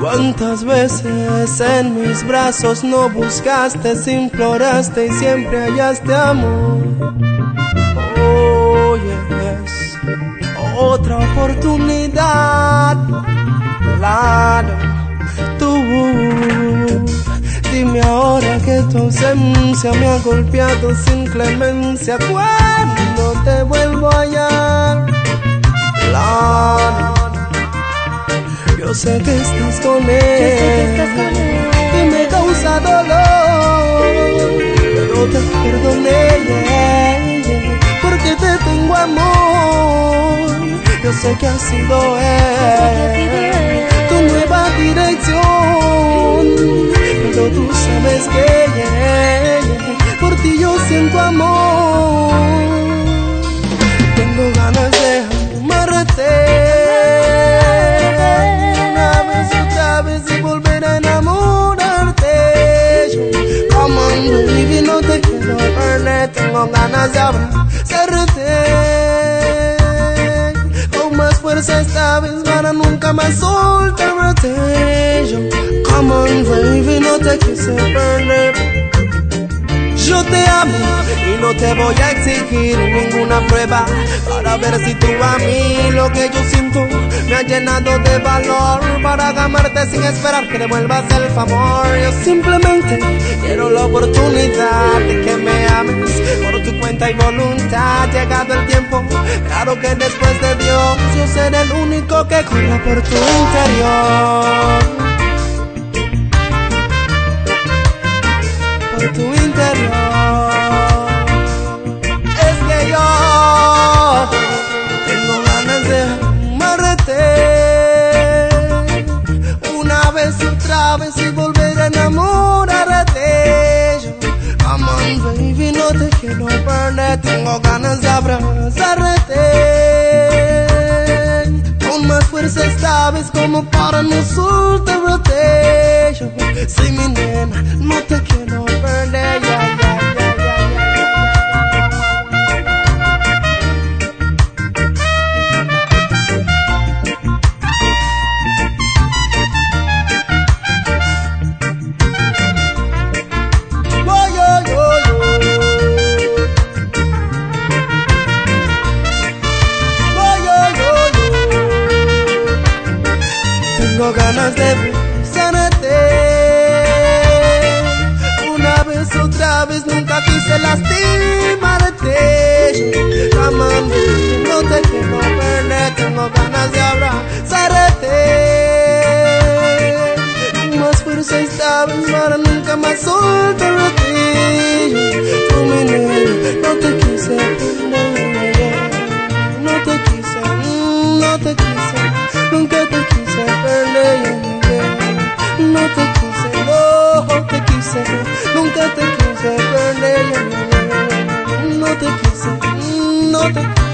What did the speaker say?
Cuántas veces en mis brazos no buscaste, imploraste y siempre hallaste amor. Oh yes, otra oportunidad, claro, tú. Dime ahora que tu ausencia me ha golpeado sin clemencia. ¿Cuándo te vuelvo a hallar? Claro, yo sé que estás con él y me causa dolor, pero te perdoné porque te tengo amor. Yo sé que ha sido él tu nueva dirección, pero tú sabes que por ti yo siento amor. Tengo ganas de amarte una vez otra vez y volver a enamorarte. Come on baby, no te quiero perder. Tengo ganas de abrazarte con más fuerza esta vez para nunca más soltarte. Come on baby, no te quise perder. Yo te amo y no te voy a exigir ninguna prueba para ver si tú a mí lo que yo siento me ha llenado de valor para amarte sin esperar que devuelvas el favor. Yo simplemente quiero la oportunidad de que me ames por tu cuenta y voluntad. Llegado el tiempo, claro que después de Dios yo seré el único que corra por tu interior. Por tu interior. Es que yo tengo ganas de amarte una vez y otra vez y volver a enamorarte. Come on baby, no te quiero perder. Tengo ganas de abrazarte con más fuerza esta vez como para no soltarte. Soy mi nena, no te quiero perder. Tengo ganas de besarte una vez otra vez, nunca quise lastimarte. Come on, no te quiero perder. Tengo ganas de abrazarte más fuerza esta vez para nunca más soltarte. Tú mi nena, no te quise perder. No te quise, no te quise, nunca te quise perder. No te quise, no te quise, nunca te quise perder. No te quise, no te quise.